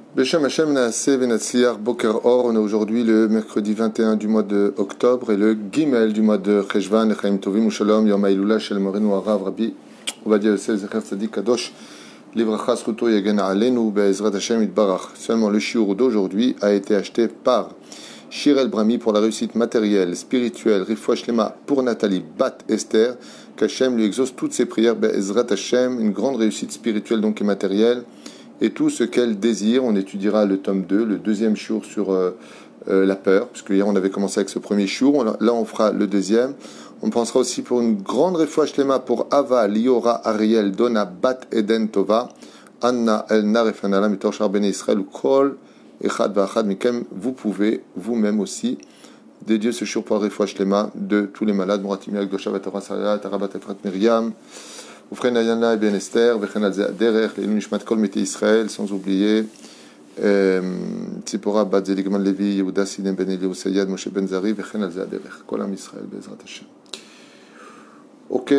Beshem Hashem Naaseh Venatzliach Boker Or. On est aujourd'hui le mercredi 21 du mois de octobre et le Gimel du mois de Cheshvan. Lechaim Tovim Ushalom Yom Ha'ilula Shel Morenu Harav Rabbi Ovadia Yosef Zecher Tzadik Kadosh Livracha Zchuto Yagana Aleinu Be'ezrat Hashem Yitbarach. Seulement le shiur d'aujourd'hui a été acheté par Shirel Brami pour la réussite matérielle, spirituelle, Refoua Shlema pour Nathalie Bat Esther, qu'Hashem lui exauce toutes ses prières, Be'ezrat Hashem, une grande réussite spirituelle donc et matérielle, et tout ce qu'elle désire. On étudiera le tome 2, le deuxième shiur sur la peur, puisque hier on avait commencé avec ce premier shiur, là on fera le deuxième. On pensera aussi pour une grande Refoua Shlema pour Ava, Liora, Ariel, Donna, Bat Eden Tova, Anna, Elna, Refanala, Mitorshar Ben Israël, ou Kol, Echad Vachad Mikem. Vous pouvez vous-même aussi dédier ce shiur pour Refoua Shlema de tous les malades, Mouratim Yak, Dosha, Vatara Sarah, Tarabat Efrat Miriam, Oufren Ayana et Ben Esther, Vechen Alzeh Derech, Leilun Nishmat Kol Mete Israël, sans oublier Tzipora Bat Zeligman Levi, Yehuda Sidem Ben Eliou Sayad, Moshe Ben Zari, Vechen Alzeh Derech, Kol Am Israël, Bezrat Hashem. Ok,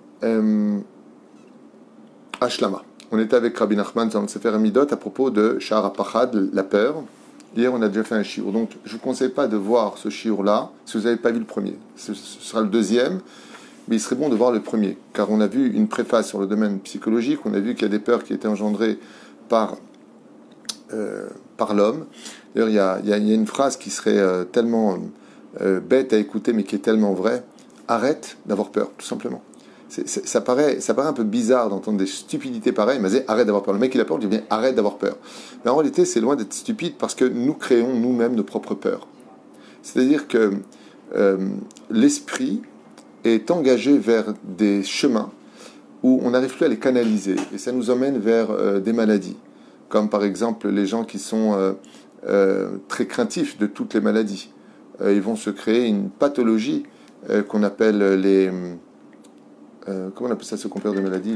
Ashlama. On était avec Rabbi Nachman dans le Sefer Amidot à propos de Sha'ar HaPachad, la peur. Hier, on a déjà fait un shiur. Donc, je ne vous conseille pas de voir ce shiur-là si vous n'avez pas vu le premier. Ce sera le deuxième, mais il serait bon de voir le premier. Car on a vu une préface sur le domaine psychologique. On a vu qu'il y a des peurs qui étaient engendrées par l'homme. D'ailleurs, il y a une phrase qui serait tellement bête à écouter, mais qui est tellement vraie. Arrête d'avoir peur, tout simplement. Ça paraît un peu bizarre d'entendre des stupidités pareilles, mais arrête d'avoir peur. Le mec, il a peur, il dit bien arrête d'avoir peur. Mais en réalité, c'est loin d'être stupide parce que nous créons nous-mêmes nos propres peurs. C'est-à-dire que l'esprit est engagé vers des chemins où on n'arrive plus à les canaliser. Et ça nous emmène vers des maladies. Comme par exemple les gens qui sont très craintifs de toutes les maladies. Ils vont se créer une pathologie qu'on appelle les... comment on appelle ça, ce qu'on perd de maladies,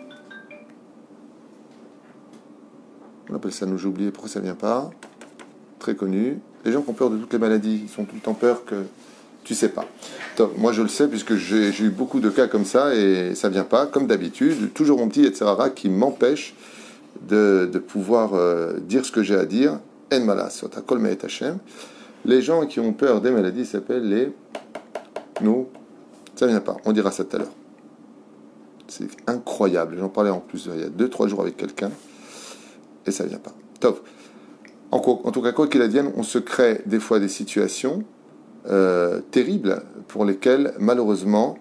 on appelle ça, j'ai oublié, pourquoi ça ne vient pas, très connu, les gens qui ont peur de toutes les maladies, ils sont tout le temps peur que tu ne sais pas. Donc, moi je le sais puisque j'ai eu beaucoup de cas comme ça et ça ne vient pas, comme d'habitude, toujours mon petit Yetzirara qui m'empêche de pouvoir dire ce que j'ai à dire. En malas, kol me'et Hashem. Les gens qui ont peur des maladies s'appellent les... Nous, ça ne vient pas, on dira ça tout à l'heure. C'est incroyable. J'en parlais en plus il y a 2-3 jours avec quelqu'un et ça ne vient pas. Top. En tout cas, quoi qu'il advienne, on se crée des fois des situations terribles pour lesquelles, malheureusement,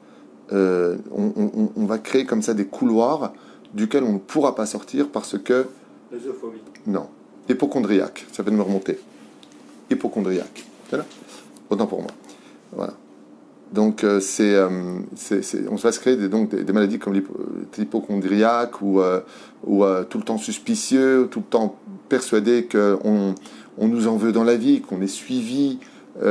on va créer comme ça des couloirs duquel on ne pourra pas sortir parce que... L'œsophobie. Non. Hypochondriaque. Ça vient de me remonter. Hypochondriaque. C'est là ? Autant pour moi. Voilà. Donc, on va se créer des maladies comme l'hypochondriaque ou tout le temps suspicieux, tout le temps persuadé qu'on nous en veut dans la vie, qu'on est suivi.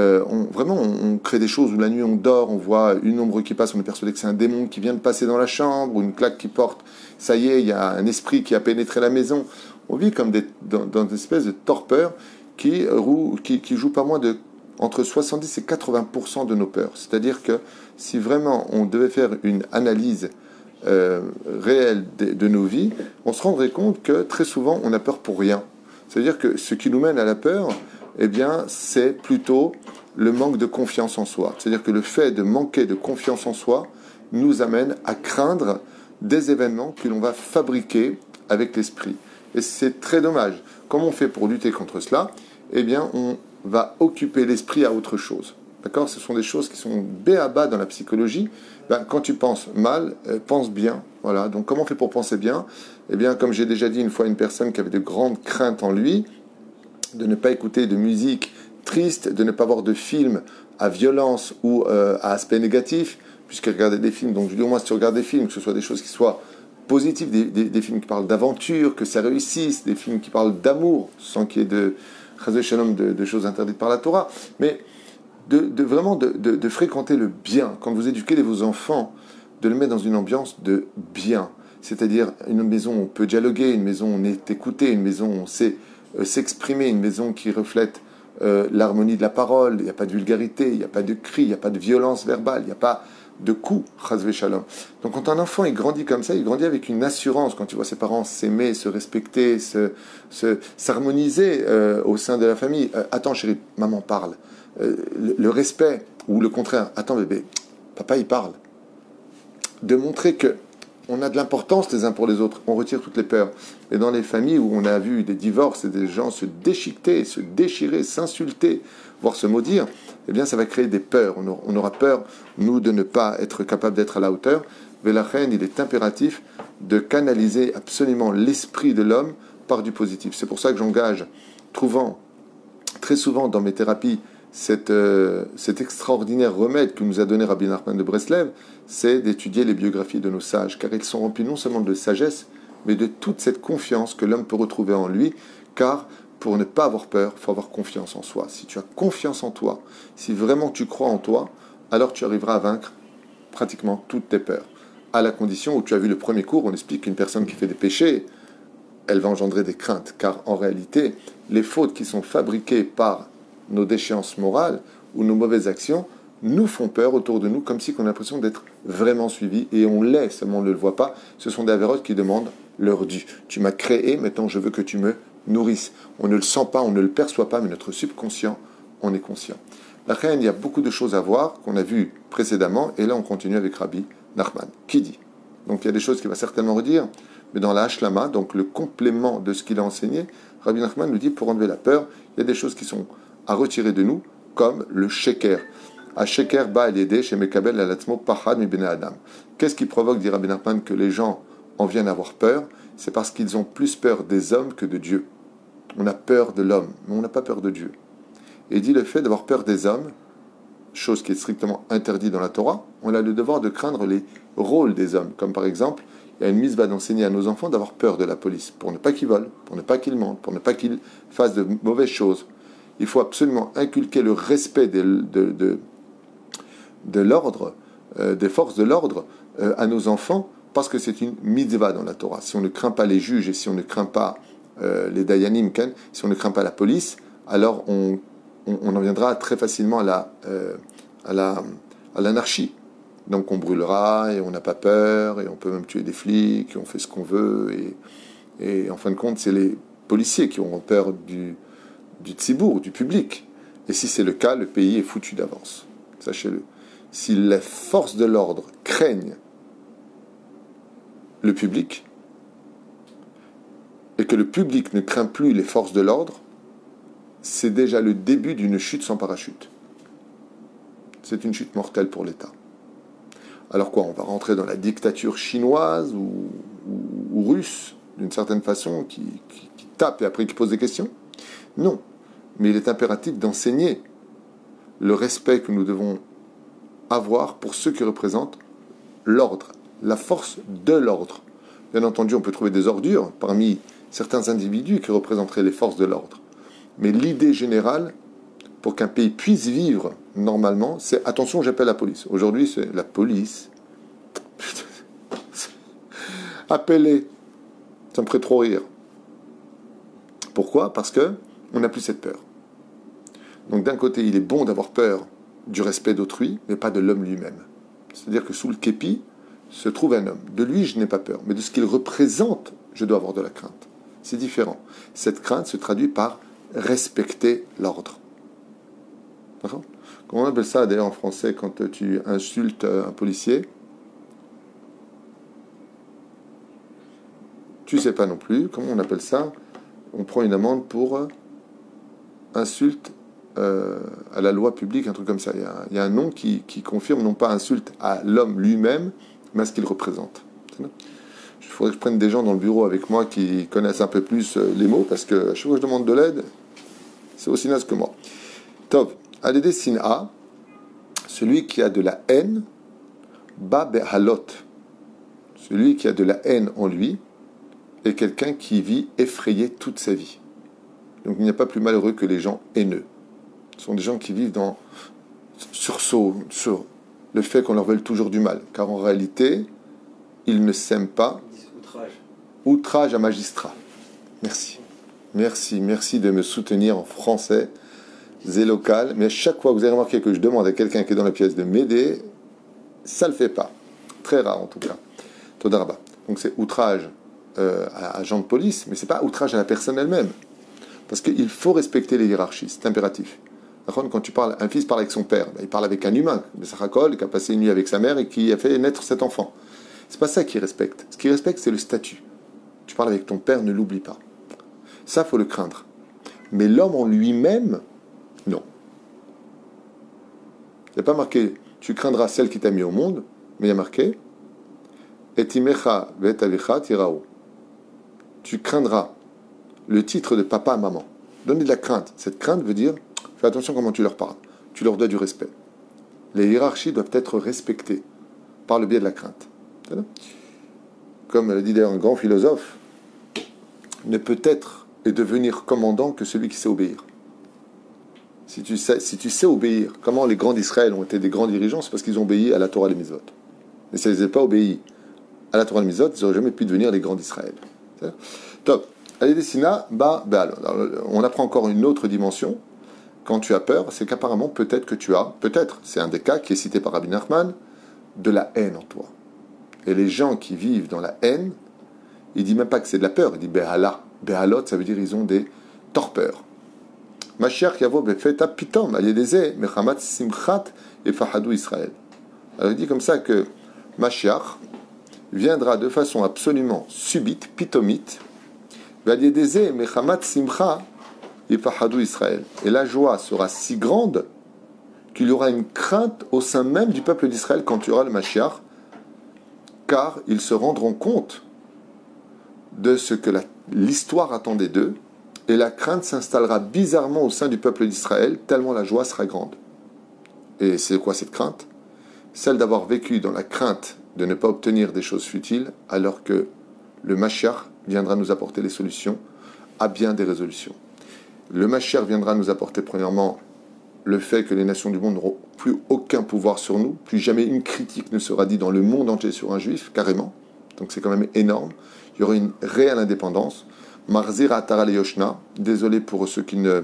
On crée des choses où la nuit on dort, on voit une ombre qui passe, on est persuadé que c'est un démon qui vient de passer dans la chambre, ou une claque qui porte, ça y est, il y a un esprit qui a pénétré la maison. On vit comme dans une espèce de torpeur qui joue pas moins de entre 70 et 80% de nos peurs. C'est-à-dire que si vraiment on devait faire une analyse réelle de nos vies, on se rendrait compte que très souvent on a peur pour rien. C'est-à-dire que ce qui nous mène à la peur, eh bien, c'est plutôt le manque de confiance en soi. C'est-à-dire que le fait de manquer de confiance en soi nous amène à craindre des événements que l'on va fabriquer avec l'esprit. Et c'est très dommage. Comment on fait pour lutter contre cela ? Eh bien, on va occuper l'esprit à autre chose. D'accord ? Ce sont des choses qui sont b.a.-ba dans la psychologie. Quand tu penses mal, pense bien. Voilà. Donc, comment on fait pour penser bien ? Eh bien, comme j'ai déjà dit une fois à une personne qui avait de grandes craintes en lui, de ne pas écouter de musique triste, de ne pas voir de films à violence ou à aspect négatif, puisqu'elle regardait des films. Donc, je dis au moins, si tu regardes des films, que ce soit des choses qui soient positives, des films qui parlent d'aventure, que ça réussisse, des films qui parlent d'amour, sans qu'il y ait de choses interdites par la Torah, mais de fréquenter le bien. Quand vous éduquez vos enfants, de les mettre dans une ambiance de bien, c'est-à-dire une maison où on peut dialoguer, une maison où on est écouté, une maison où on sait s'exprimer, une maison qui reflète l'harmonie de la parole, il n'y a pas de vulgarité, il n'y a pas de cris, il n'y a pas de violence verbale, il n'y a pas de coups, chas shalom. Donc quand un enfant il grandit comme ça, il grandit avec une assurance. Quand tu vois ses parents s'aimer, se respecter, s'harmoniser au sein de la famille. Attends chérie, maman parle. Le respect, ou le contraire, attends bébé, papa il parle. De montrer que on a de l'importance les uns pour les autres, on retire toutes les peurs. Et dans les familles où on a vu des divorces et des gens se déchiqueter, se déchirer, s'insulter, voire se maudire, eh bien ça va créer des peurs. On aura peur, nous, de ne pas être capable d'être à la hauteur. Mais la reine, il est impératif de canaliser absolument l'esprit de l'homme par du positif. C'est pour ça que j'engage, trouvant très souvent dans mes thérapies, cet extraordinaire remède que nous a donné Rabbi Nachman de Breslev, c'est d'étudier les biographies de nos sages, car ils sont remplis non seulement de sagesse, mais de toute cette confiance que l'homme peut retrouver en lui, car pour ne pas avoir peur, il faut avoir confiance en soi. Si tu as confiance en toi, si vraiment tu crois en toi, alors tu arriveras à vaincre pratiquement toutes tes peurs. À la condition où tu as vu le premier cours, on explique qu'une personne qui fait des péchés, elle va engendrer des craintes, car en réalité, les fautes qui sont fabriquées par nos déchéances morales ou nos mauvaises actions nous font peur autour de nous, comme si on a l'impression d'être vraiment suivi, et on l'est, seulement on ne le voit pas. Ce sont des avérotes qui demandent leur dû. Tu m'as créé, maintenant je veux que tu me nourrisses. On ne le sent pas, on ne le perçoit pas, mais notre subconscient, on est conscient. La reine, il y a beaucoup de choses à voir qu'on a vues précédemment, et là on continue avec Rabbi Nachman, qui dit. Donc il y a des choses qu'il va certainement redire, mais dans la Hashlama, donc le complément de ce qu'il a enseigné, Rabbi Nachman nous dit, pour enlever la peur, il y a des choses qui sont à retirer de nous, comme le sheker. A sheker ba al chez Mekabel alatzmo pachad mi bnei adam. Qu'est-ce qui provoque, dit Rabbi Nachman, que les gens en viennent avoir peur? C'est parce qu'ils ont plus peur des hommes que de Dieu. On a peur de l'homme, mais on n'a pas peur de Dieu. Et il dit le fait d'avoir peur des hommes, chose qui est strictement interdite dans la Torah, on a le devoir de craindre les rôles des hommes. Comme par exemple, il y a une mitzvah d'enseigner à nos enfants d'avoir peur de la police, pour ne pas qu'ils volent, pour ne pas qu'ils mentent, pour ne pas qu'ils fassent de mauvaises choses. Il faut absolument inculquer le respect de l'ordre, des forces de l'ordre à nos enfants, parce que c'est une mitzvah dans la Torah. Si on ne craint pas les juges et si on ne craint pas les dayanim, si on ne craint pas la police, alors on en viendra très facilement à l'anarchie. Donc on brûlera et on n'a pas peur et on peut même tuer des flics et on fait ce qu'on veut. Et en fin de compte, c'est les policiers qui auront peur du tzibour, du public. Et si c'est le cas, le pays est foutu d'avance. Sachez-le. Si les forces de l'ordre craignent le public et que le public ne craint plus les forces de l'ordre, c'est déjà le début d'une chute sans parachute. C'est une chute mortelle pour l'État. Alors quoi, on va rentrer dans la dictature chinoise ou russe, d'une certaine façon, qui tape et après qui pose des questions? Non. Mais il est impératif d'enseigner le respect que nous devons avoir pour ceux qui représentent l'ordre, la force de l'ordre. Bien entendu, on peut trouver des ordures parmi certains individus qui représenteraient les forces de l'ordre. Mais l'idée générale, pour qu'un pays puisse vivre normalement, c'est attention, j'appelle la police. Aujourd'hui, c'est la police. Appelez. Ça me ferait trop rire. Pourquoi? Parce que on n'a plus cette peur. Donc d'un côté, il est bon d'avoir peur du respect d'autrui, mais pas de l'homme lui-même. C'est-à-dire que sous le képi se trouve un homme. De lui, je n'ai pas peur, mais de ce qu'il représente, je dois avoir de la crainte. C'est différent. Cette crainte se traduit par respecter l'ordre. D'accord? Comment on appelle ça d'ailleurs en français quand tu insultes un policier? Tu sais pas non plus. Comment on appelle ça? On prend une amende pour insulte à la loi publique, un truc comme ça. Il y a un nom qui confirme non pas insulte à l'homme lui-même, mais à ce qu'il représente. Il faudrait que je prenne des gens dans le bureau avec moi qui connaissent un peu plus les mots, parce que à chaque fois que je demande de l'aide, c'est aussi naze que moi. Tov, Alédé Sin'a, celui qui a de la haine, Ba Behalot, celui qui a de la haine en lui, est quelqu'un qui vit effrayé toute sa vie. Donc il n'y a pas plus malheureux que les gens haineux. Ce sont des gens qui vivent dans sursaut sur le fait qu'on leur veuille toujours du mal. Car en réalité, ils ne s'aiment pas. Outrage à magistrat. Merci. Merci de me soutenir en français. C'est local. Mais à chaque fois que vous avez remarqué que je demande à quelqu'un qui est dans la pièce de m'aider, ça le fait pas. Très rare en tout cas. Todaraba. Donc c'est outrage à agent de police, mais c'est pas outrage à la personne elle-même. Parce qu'il faut respecter les hiérarchies, c'est impératif. Quand tu parles, un fils parle avec son père, il parle avec un humain, le Sarakol, qui a passé une nuit avec sa mère et qui a fait naître cet enfant. C'est pas ça qu'il respecte. Ce qu'il respecte, c'est le statut. Tu parles avec ton père, ne l'oublie pas. Ça, faut le craindre. Mais l'homme en lui-même, non. Il n'y a pas marqué « tu craindras celle qui t'a mis au monde », mais il y a marqué « etimecha ve'etavicha tirao ». Tu craindras le titre de papa à maman. Donner de la crainte. Cette crainte veut dire fais attention comment tu leur parles. Tu leur dois du respect. Les hiérarchies doivent être respectées par le biais de la crainte. Comme l'a dit d'ailleurs un grand philosophe, ne peut être et devenir commandant que celui qui sait obéir. Si tu sais obéir, comment les grands d'Israël ont été des grands dirigeants, c'est parce qu'ils ont obéi à la Torah et les Mitzvot. Mais s'ils n'avaient pas obéi à la Torah et les Mitzvot, ils n'auraient jamais pu devenir les grands d'Israël. Top. Allez, Dessina, on apprend encore une autre dimension. Quand tu as peur, c'est qu'apparemment, peut-être, c'est un des cas qui est cité par Rabbi Nachman, de la haine en toi. Et les gens qui vivent dans la haine, il dit même pas que c'est de la peur, il dit Behala. Behalot, ça veut dire ils ont des torpeurs. Mashiach yavo befeta pitom, ayedeze, mechamat simchat et fahadou Israël. Alors il dit comme ça que Mashiach viendra de façon absolument subite, pitomite, ayedeze, mechamat simcha et fahadou Israël. Et la joie sera si grande qu'il y aura une crainte au sein même du peuple d'Israël quand tu auras le Mashiach, car ils se rendront compte de ce que l'histoire attendait d'eux, et la crainte s'installera bizarrement au sein du peuple d'Israël, tellement la joie sera grande. Et c'est quoi cette crainte? Celle d'avoir vécu dans la crainte de ne pas obtenir des choses futiles, alors que le Mashiach viendra nous apporter les solutions à bien des résolutions. Le Mashiach viendra nous apporter premièrement le fait que les nations du monde n'auront plus aucun pouvoir sur nous, plus jamais une critique ne sera dite dans le monde entier sur un juif, carrément. Donc c'est quand même énorme. Il y aura une réelle indépendance. Marzir Ataral Yoshna, désolé pour ceux qui ne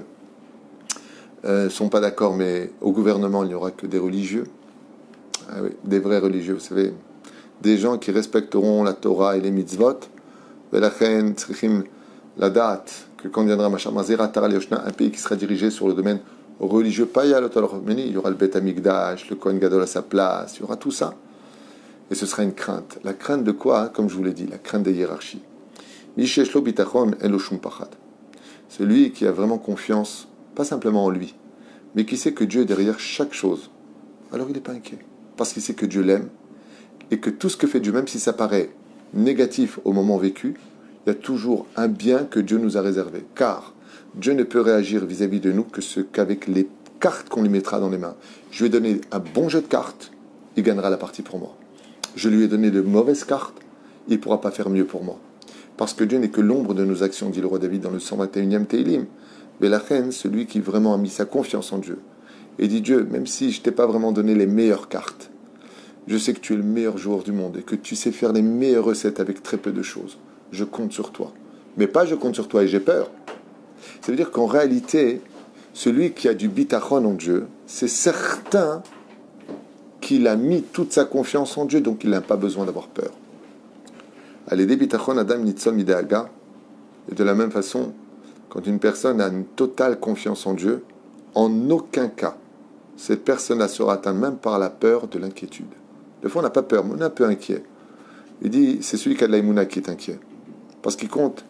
sont pas d'accord, mais au gouvernement, il n'y aura que des religieux. Ah oui, des vrais religieux, vous savez. Des gens qui respecteront la Torah et les mitzvot. Velachen, tzrichim, la date, que quand viendra Marzir Ataral Yoshna, un pays qui sera dirigé sur le domaine religieux, pas Yalot al-Rahmani, il y aura le Beth Amikdash, le Kohen Gadol à sa place, il y aura tout ça. Et ce sera une crainte. La crainte de quoi? Comme je vous l'ai dit, la crainte des hiérarchies. Misheshlo bitachon elo shum pachad. Celui qui a vraiment confiance, pas simplement en lui, mais qui sait que Dieu est derrière chaque chose. Alors il n'est pas inquiet. Parce qu'il sait que Dieu l'aime, et que tout ce que fait Dieu, même si ça paraît négatif au moment vécu, il y a toujours un bien que Dieu nous a réservé. Car Dieu ne peut réagir vis-à-vis de nous qu'avec les cartes qu'on lui mettra dans les mains. Je lui ai donné un bon jeu de cartes, il gagnera la partie pour moi. Je lui ai donné de mauvaises cartes, il ne pourra pas faire mieux pour moi. Parce que Dieu n'est que l'ombre de nos actions, dit le roi David dans le 121e Teilim. Mais la reine, celui qui vraiment a mis sa confiance en Dieu, et dit Dieu, même si je ne t'ai pas vraiment donné les meilleures cartes, je sais que tu es le meilleur joueur du monde et que tu sais faire les meilleures recettes avec très peu de choses. Je compte sur toi. Mais pas je compte sur toi et j'ai peur. Ça veut dire qu'en réalité, celui qui a du bitachon en Dieu, c'est certain qu'il a mis toute sa confiance en Dieu, donc il n'a pas besoin d'avoir peur. Allez, des bitachon adam nitzol mideaga. Et de la même façon, quand une personne a une totale confiance en Dieu, en aucun cas, cette personne-là sera atteinte même par la peur de l'inquiétude. Des fois, on n'a pas peur, mais on est un peu inquiet. Il dit, c'est celui qui a de l'aïmouna qui est inquiet. Parce qu'il compte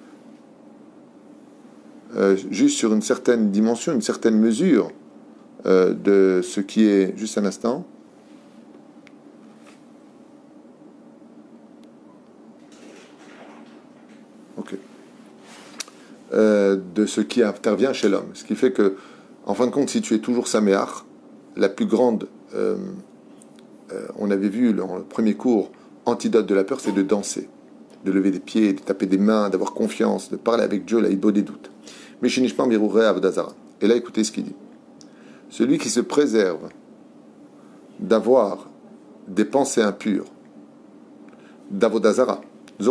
juste sur une certaine dimension, une certaine mesure de ce qui est... Juste un instant. Ok. De ce qui intervient chez l'homme. Ce qui fait que, en fin de compte, si tu es toujours saméach, la plus grande... on avait vu dans le premier cours, antidote de la peur, c'est de danser, de lever des pieds, de taper des mains, d'avoir confiance, de parler avec Dieu, là, il des doutes. Et là, écoutez ce qu'il dit. Celui qui se préserve d'avoir des pensées impures, d'avodazara,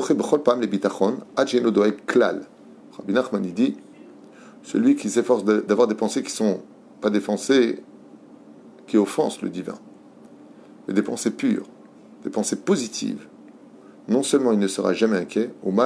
Rabbi Nachman dit, celui qui s'efforce d'avoir des pensées qui sont pas des pensées qui offensent le divin, mais des pensées pures. des pensées positives, non seulement il ne sera jamais inquiet,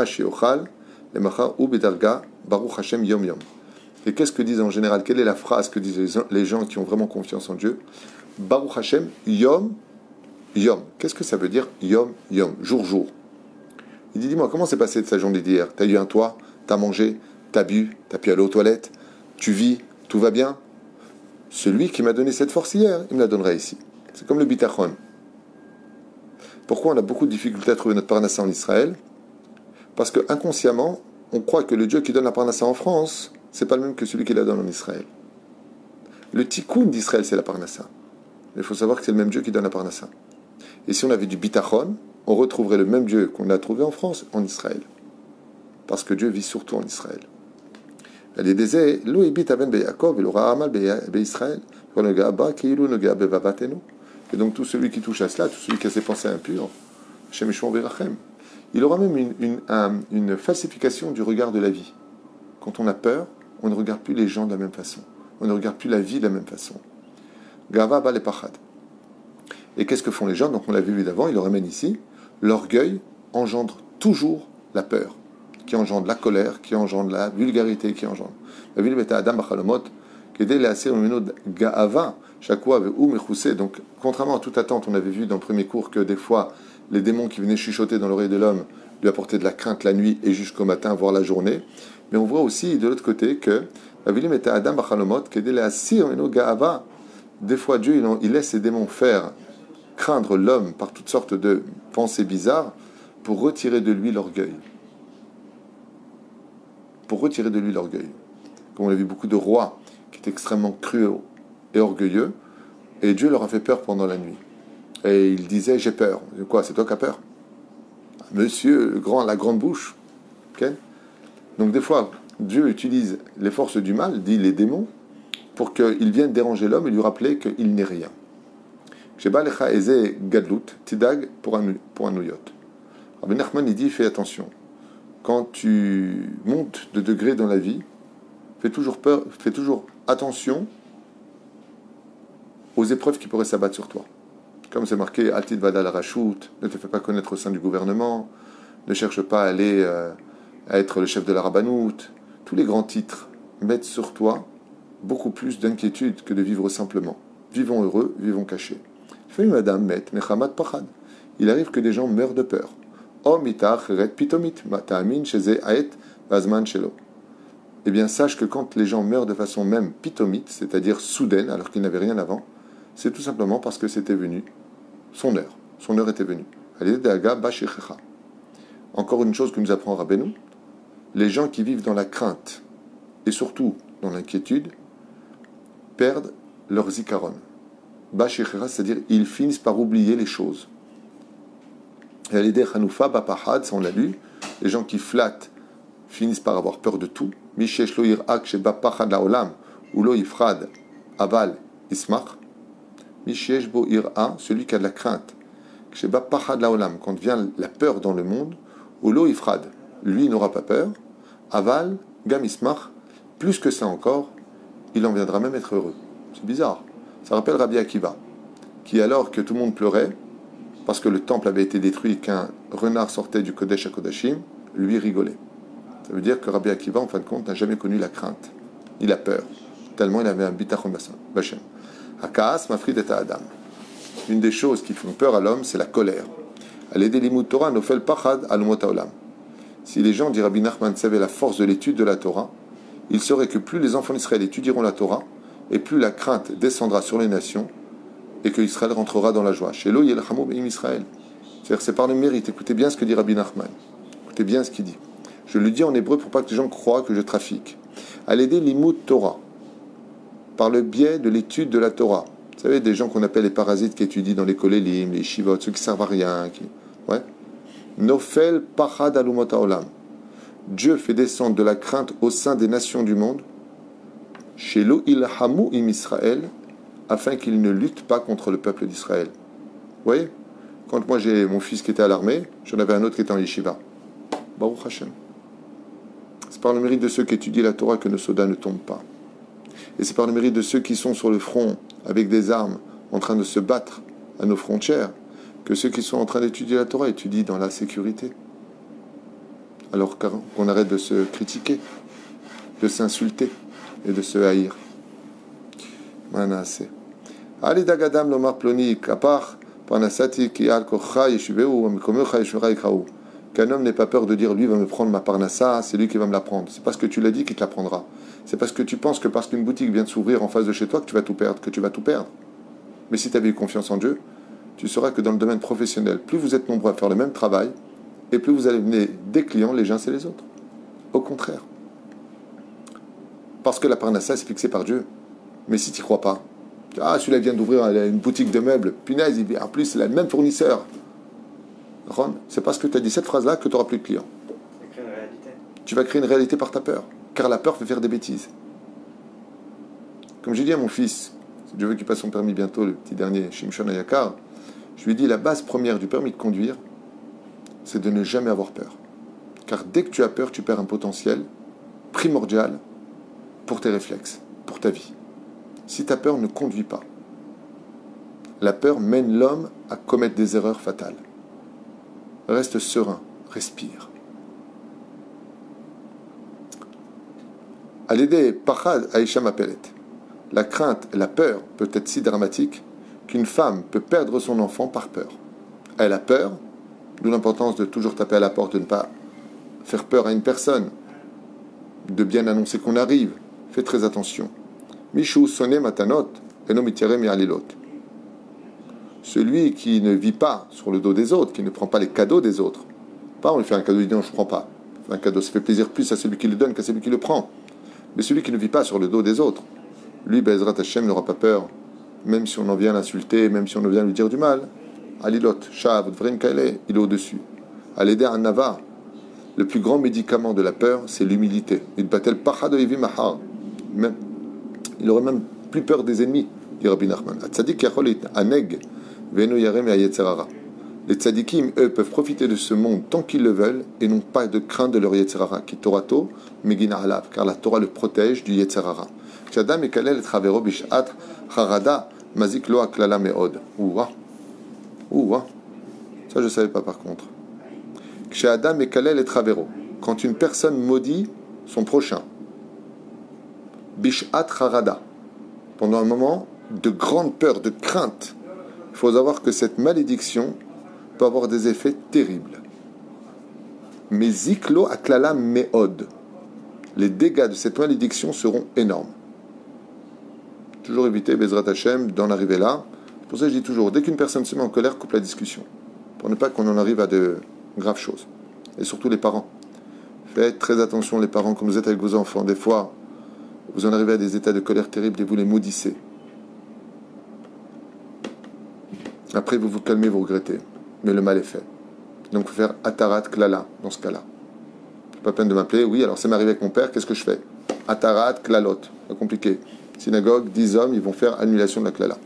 Baruch Hashem Yom Yom. Et qu'est-ce que disent en général? Quelle est la phrase que disent les gens qui ont vraiment confiance en Dieu? Baruch Hashem Yom Yom. Qu'est-ce que ça veut dire Yom Yom, jour jour? Il dit, dis-moi, comment s'est passé de sa journée d'hier? T'as eu un toit, t'as mangé, t'as bu, t'as pu aller aux toilettes, tu vis, tout va bien? Celui qui m'a donné cette force hier, il me la donnera ici. C'est comme le bitachon. Pourquoi on a beaucoup de difficultés à trouver notre parnassa en Israël? Parce que inconsciemment, on croit que le Dieu qui donne la parnassa en France, c'est pas le même que celui qui la donne en Israël. Le tikkun d'Israël, c'est la parnassa. Il faut savoir que c'est le même Dieu qui donne la parnassa. Et si on avait du bitachon, on retrouverait le même Dieu qu'on a trouvé en France, en Israël. Parce que Dieu vit surtout en Israël. Elle disait, Lo ibit aven beYakov, il aura amal beIsraël. Et donc tout celui qui touche à cela, tout celui qui a ses pensées impures, il aura même une falsification du regard de la vie. Quand on a peur, on ne regarde plus les gens de la même façon. On ne regarde plus la vie de la même façon. Gava ba le pachad. Et qu'est-ce que font les gens? Donc on l'a vu d'avant, il le ramène ici. L'orgueil engendre toujours la peur, qui engendre la colère, qui engendre la vulgarité, qui engendre. Donc, contrairement à toute attente, on avait vu dans le premier cours que des fois, les démons qui venaient chuchoter dans l'oreille de l'homme lui apportaient de la crainte la nuit et jusqu'au matin, voire la journée. Mais on voit aussi de l'autre côté que des fois, Dieu il laisse ces démons faire craindre l'homme par toutes sortes de pensées bizarres pour retirer de lui l'orgueil. Pour retirer de lui l'orgueil. Comme on a vu beaucoup de rois qui étaient extrêmement cruels et orgueilleux, et Dieu leur a fait peur pendant la nuit. Et il disait, j'ai peur. Quoi, c'est toi qui as peur? Monsieur, la grande bouche. Okay? Donc des fois, Dieu utilise les forces du mal, dit les démons, pour qu'ils viennent déranger l'homme et lui rappeler qu'il n'est rien. Sheba lecha eze gadlut, tidag pour un nouyot. Rabbi Nachman, il dit, fais attention. Quand tu montes de degré dans la vie, fais toujours attention aux épreuves qui pourraient s'abattre sur toi. Comme c'est marqué, Altid Vadal Rashut, ne te fais pas connaître au sein du gouvernement, ne cherche pas à aller à être le chef de la rabbanoute. Tous les grands titres mettent sur toi beaucoup plus d'inquiétude que de vivre simplement. Vivons heureux, vivons cachés. Il arrive que des gens meurent de peur. Eh bien, sache que quand les gens meurent de façon même pitomite, c'est-à-dire soudaine, alors qu'ils n'avaient rien avant, c'est tout simplement parce que c'était venu son heure. Son heure était venue. Encore une chose que nous apprend Rabbeinu, les gens qui vivent dans la crainte et surtout dans l'inquiétude perdent leur zikaron. Bashechera, c'est-à-dire ils finissent par oublier les choses. Et à l'idée Hanoufa, Bapahad, ça on l'a lu, les gens qui flattent finissent par avoir peur de tout. Mishesh lo yirak sheba pachad laolam, ou lo yifrad aval ismach. Mishesh bo ira, celui qui a de la crainte. Sheba pachad laolam, quand vient la peur dans le monde, ou lo yifrad, lui n'aura pas peur. Aval gam ismach, plus que ça encore, il en viendra même être heureux. C'est bizarre. Ça rappelle Rabbi Akiva, qui alors que tout le monde pleurait, parce que le temple avait été détruit et qu'un renard sortait du Kodesh à Kodashim, lui rigolait. Ça veut dire que Rabbi Akiva, en fin de compte, n'a jamais connu la crainte, ni la peur, tellement il avait un bitachon Bashem. Hakaas mafrid et Adam. Une des choses qui font peur à l'homme, c'est la colère. Alédé limut Torah nofel pachad alumot haolam. Si les gens, dit Rabbi Nachman, savaient la force de l'étude de la Torah, il saurait que plus les enfants d'Israël étudieront la Torah, et plus la crainte descendra sur les nations, et que Israël rentrera dans la joie. Shelo yelchamu be'im Israël. C'est-à-dire, c'est par le mérite. Écoutez bien ce que dit Rabbi Nachman. Écoutez bien ce qu'il dit. Je le dis en hébreu pour pas que les gens croient que je trafique. À l'aider l'imout Torah, par le biais de l'étude de la Torah. Vous savez, des gens qu'on appelle les parasites qui étudient dans les kolélim, les shivot, ceux qui servent à rien. Ouais. Nofel pachad alumot haolam. Dieu fait descendre de la crainte au sein des nations du monde. Shelo ilhamu im Israël, afin qu'il ne lutte pas contre le peuple d'Israël. Vous voyez? Quand moi j'ai mon fils qui était à l'armée, j'en avais un autre qui était en yeshiva. Baruch Hashem. C'est par le mérite de ceux qui étudient la Torah que nos soldats ne tombent pas. Et c'est par le mérite de ceux qui sont sur le front avec des armes en train de se battre à nos frontières que ceux qui sont en train d'étudier la Torah étudient dans la sécurité. Alors qu'on arrête de se critiquer, de s'insulter et de se haïr. Manasseh. Ali dagadam lomar ploni kapar parnasati ki al kocha yeshuveu amikomecha yeshura ikraou. Qu'un homme n'ait pas peur de dire lui va me prendre ma parnassa, c'est lui qui va me la prendre. C'est parce que tu l'as dit qu'il te la prendra. C'est parce que tu penses que parce qu'une boutique vient de s'ouvrir en face de chez toi que tu vas tout perdre, Mais si tu avais eu confiance en Dieu, tu sauras que dans le domaine professionnel, plus vous êtes nombreux à faire le même travail, et plus vous allez mener des clients les uns et les autres. Au contraire. Parce que la parnassa, c'est fixé par Dieu. Mais si tu n'y crois pas, ah, celui-là vient d'ouvrir une boutique de meubles, punaise, en plus, c'est le même fournisseur. Ron, c'est parce que tu as dit cette phrase-là que tu n'auras plus de clients. Tu vas créer une réalité par ta peur. Car la peur fait faire des bêtises. Comme j'ai dit à mon fils, si Dieu veut qu'il passe son permis bientôt, le petit dernier, Shimshon Ayakar, je lui ai dit la base première du permis de conduire, c'est de ne jamais avoir peur. Car dès que tu as peur, tu perds un potentiel primordial pour tes réflexes, pour ta vie. Si tu as peur, ne conduis pas. La peur mène l'homme à commettre des erreurs fatales. Reste serein, respire. À l'aider, Pachad Aïcha m'appelait. La crainte et la peur peut être si dramatique qu'une femme peut perdre son enfant par peur. Elle a peur, d'où l'importance de toujours taper à la porte, de ne pas faire peur à une personne, de bien annoncer qu'on arrive. Fais très attention. Michou sonne matanot, enomitiare mi alilot. Celui qui ne vit pas sur le dos des autres, qui ne prend pas les cadeaux des autres. Pas on lui fait un cadeau, il dit non, je ne prends pas. Un cadeau, ça fait plaisir plus à celui qui le donne qu'à celui qui le prend. Mais celui qui ne vit pas sur le dos des autres, lui, Bezrat Hashem, n'aura pas peur, même si on en vient l'insulter, même si on en vient lui dire du mal. Alilot, Shav, Vrim Kaele, il est au-dessus. Aleder Anava, le plus grand médicament de la peur, c'est l'humilité. Il batel Pachad Oivi Mahar. Il aurait même plus peur des ennemis, dit Rabbi Nachman. Tzadik Yacholit, Aneg, Veno Yarem et Yetzerara. Les tzadikim, eux, peuvent profiter de ce monde tant qu'ils le veulent et n'ont pas de crainte de leur Yetzerara, qui Torato, Megina Alav, car la Torah le protège du Yetzerara. Shadam et Kalel Travero Bishat, Harada, Mazik Lo Aklala Meod. Ouah. Ça, je ne savais pas par contre. Shadam et Kalel Travero. Quand une personne maudit son prochain, Bishat Harada, pendant un moment de grande peur, de crainte, il faut savoir que cette malédiction peut avoir des effets terribles. Mais Ziklo Aklala Meod. Les dégâts de cette malédiction seront énormes. Toujours éviter, Bezrat Hashem, d'en arriver là. Pour ça, je dis toujours, dès qu'une personne se met en colère, coupe la discussion. Pour ne pas qu'on en arrive à de graves choses. Et surtout les parents. Faites très attention, les parents, quand vous êtes avec vos enfants. Des fois, vous en arrivez à des états de colère terribles et vous les maudissez. Après, vous vous calmez, vous regrettez. Mais le mal est fait. Donc, il faut faire Atarat Klala dans ce cas-là. Pas peine de m'appeler. Oui, alors ça m'est arrivé avec mon père, qu'est-ce que je fais? Atarat Klalot. Pas compliqué. Synagogue, 10 hommes, ils vont faire annulation de la Klala.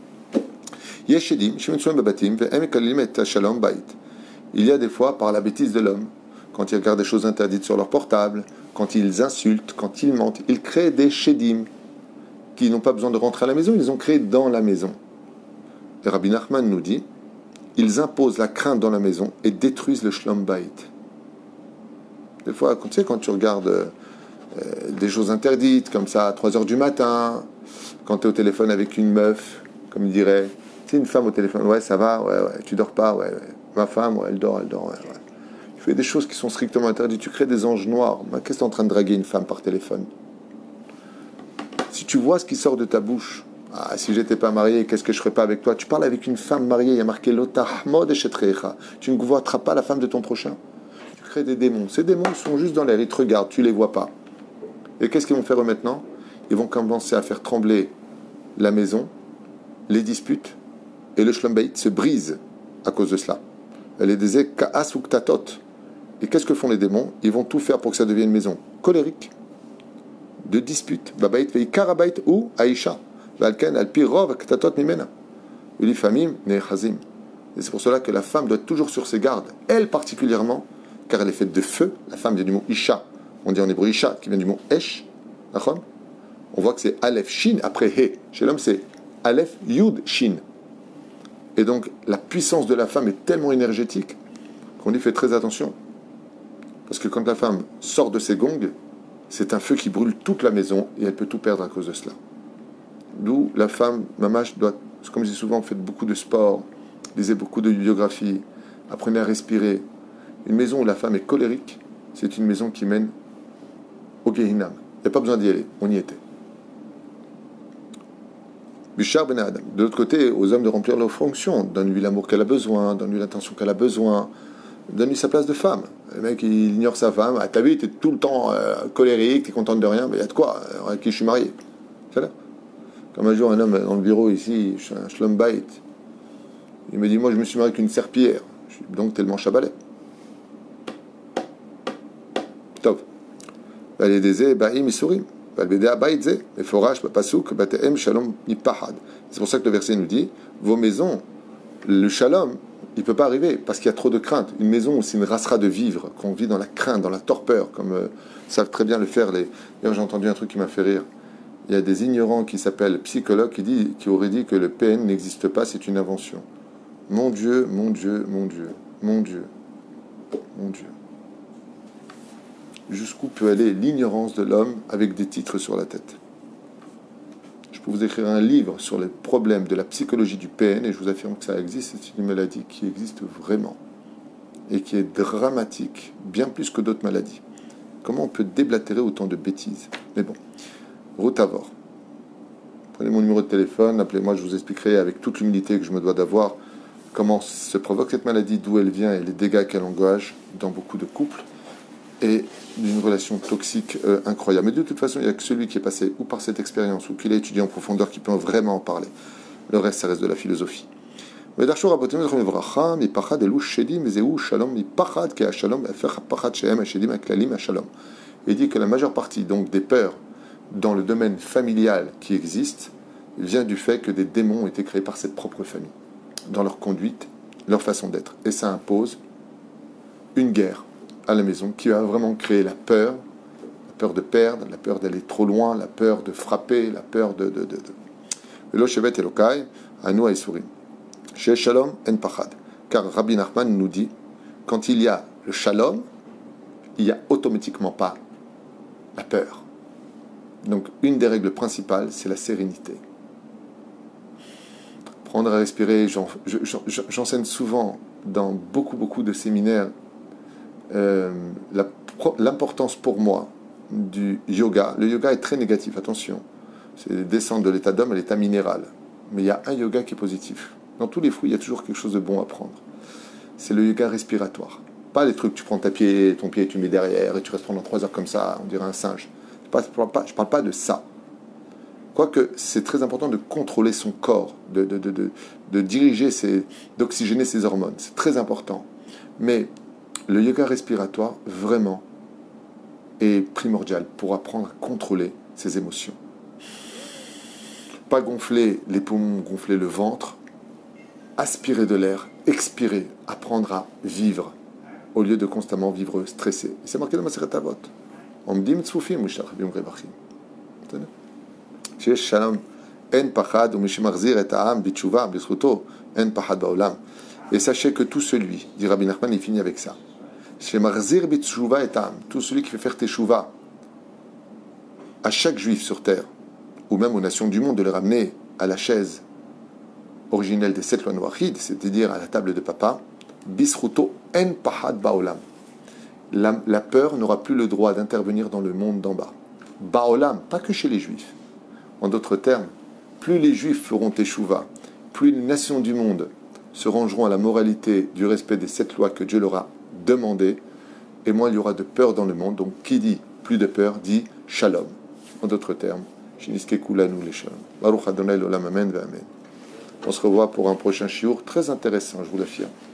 Il y a des fois, par la bêtise de l'homme, quand ils regardent des choses interdites sur leur portable, quand ils insultent, quand ils mentent, ils créent des shedim qui n'ont pas besoin de rentrer à la maison, ils les ont créés dans la maison. Et Rabbi Nachman nous dit, ils imposent la crainte dans la maison et détruisent le shlom bayit. Des fois, tu sais, quand tu regardes des choses interdites, comme ça, à 3h du matin, quand tu es au téléphone avec une meuf, comme il dirait, tu sais, une femme au téléphone, ouais, ça va, ouais, tu dors pas, ouais. Ma femme, ouais, elle dort, ouais. Tu fais des choses qui sont strictement interdites, tu crées des anges noirs. Qu'est-ce que tu es en train de draguer une femme par téléphone? Si tu vois ce qui sort de ta bouche, ah, si j'étais pas marié, qu'est-ce que je ferais pas avec toi? Tu parles avec une femme mariée, il y a marqué Lotahmod et Shetrecha. Tu ne convoiteras pas la femme de ton prochain. Tu crées des démons. Ces démons sont juste dans l'air, ils te regardent, tu les vois pas. Et qu'est-ce qu'ils vont faire eux maintenant? Ils vont commencer à faire trembler la maison, les disputes, et le shlom bayit se brise à cause de cela. Elle est des ka'as ou ktatot. Et qu'est-ce que font les démons? Ils vont tout faire pour que ça devienne une maison colérique, de disputes. Babayit vei karabait ou Aïcha. Valken alpi rov ktatot mimena. Uli famim nechazim. Et c'est pour cela que la femme doit être toujours sur ses gardes. Elle particulièrement, car elle est faite de feu. La femme vient du mot Isha. On dit en hébreu Isha, qui vient du mot Esh. On voit que c'est Aleph Shin après He. Chez l'homme, c'est Aleph Yud Shin. Et donc, la puissance de la femme est tellement énergétique qu'on y fait très attention. Parce que quand la femme sort de ses gongs, c'est un feu qui brûle toute la maison et elle peut tout perdre à cause de cela. D'où la femme, mamash, doit, comme je dis souvent, faites beaucoup de sport, lisez beaucoup de biographie, apprenez à respirer. Une maison où la femme est colérique, c'est une maison qui mène au Gehinam. Il n'y a pas besoin d'y aller, on y était. Bishar ben Adam. De l'autre côté, aux hommes de remplir leur fonction. Donne-lui l'amour qu'elle a besoin, donne-lui l'attention qu'elle a besoin, donne-lui sa place de femme. Le mec, il ignore sa femme. Ah, t'as vu, t'es tout le temps colérique, t'es contente de rien, mais il y a de quoi, avec qui je suis marié. C'est là. Comme un jour, un homme dans le bureau ici, un shlom bait, il me dit, moi je me suis marié avec une serpillière. Je suis donc tellement chabalais. Top. Elle est des baïm et sourim. C'est pour ça que le verset nous dit, vos maisons, le shalom, il ne peut pas arriver parce qu'il y a trop de crainte. Une maison où c'est une rasera de vivre, qu'on vit dans la crainte, dans la torpeur, comme savent très bien le faire les... D'ailleurs, j'ai entendu un truc qui m'a fait rire. Il y a des ignorants qui s'appellent psychologues qui auraient dit que le PN n'existe pas, c'est une invention. Mon Dieu, mon Dieu, mon Dieu, mon Dieu, mon Dieu. Jusqu'où peut aller l'ignorance de l'homme avec des titres sur la tête. Je peux vous écrire un livre sur les problèmes de la psychologie du PN et je vous affirme que ça existe. C'est une maladie qui existe vraiment et qui est dramatique, bien plus que d'autres maladies. Comment on peut déblatérer autant de bêtises? Mais bon, route à voir. Prenez mon numéro de téléphone, appelez-moi, je vous expliquerai avec toute l'humilité que je me dois d'avoir comment se provoque cette maladie, d'où elle vient et les dégâts qu'elle engage dans beaucoup de couples. Et d'une relation toxique incroyable. Mais de toute façon, il n'y a que celui qui est passé ou par cette expérience ou qui l'a étudié en profondeur qui peut vraiment en parler. Le reste, ça reste de la philosophie. Il dit que la majeure partie donc des peurs dans le domaine familial qui existent vient du fait que des démons ont été créés par cette propre famille, dans leur conduite, leur façon d'être. Et ça impose une guerre à la maison qui va vraiment créer la peur de perdre, la peur d'aller trop loin, la peur de frapper, la peur de. Velo shevet Elokai, anu haisurim. Chez Shalom en pachad. Car Rabbi Nachman nous dit, quand il y a le Shalom, il n'y a automatiquement pas la peur. Donc, une des règles principales, c'est la sérénité. Prendre à respirer, j'enseigne souvent dans beaucoup de séminaires l'importance pour moi du yoga. Le yoga est très négatif, attention. C'est descendre de l'état d'homme à l'état minéral. Mais il y a un yoga qui est positif. Dans tous les fruits, il y a toujours quelque chose de bon à prendre. C'est le yoga respiratoire. Pas les trucs, tu prends ton pied, tu le mets derrière et tu restes pendant 3 heures comme ça, on dirait un singe. Je ne parle pas de ça. Quoique, c'est très important de contrôler son corps, de diriger, d'oxygéner ses hormones. C'est très important. Mais le yoga respiratoire, vraiment, est primordial pour apprendre à contrôler ses émotions. Pas gonfler les poumons, gonfler le ventre, aspirer de l'air, expirer, apprendre à vivre, au lieu de constamment vivre stressé. Et c'est marqué dans Maseret Avot. On me dit mitzvufim, mushtachabim revachim. Chez Shalom, en pachad, ou mishimarzir et ha'am, bitshuva, b'zchuto, en pachad ba'olam. Et sachez que tout celui, dit Rabbi Nachman, il finit avec ça. Chez Marzir bitshuva et ha'am, tout celui qui fait faire teshuva à chaque juif sur terre, ou même aux nations du monde, de les ramener à la chaise originelle des 7 lois noachides, c'est-à-dire à la table de papa, bisruto en pahad baolam. La peur n'aura plus le droit d'intervenir dans le monde d'en bas. Baolam, pas que chez les juifs. En d'autres termes, plus les juifs feront teshuva, plus les nations du monde se rangeront à la moralité du respect des 7 lois que Dieu leur a demandées, et moins il y aura de peur dans le monde. Donc qui dit plus de peur dit shalom. En d'autres termes, shiniske kulanu le shalom. Baruch Adonai l'olam, amen ve amen. On se revoit pour un prochain shiur très intéressant, je vous l'affirme.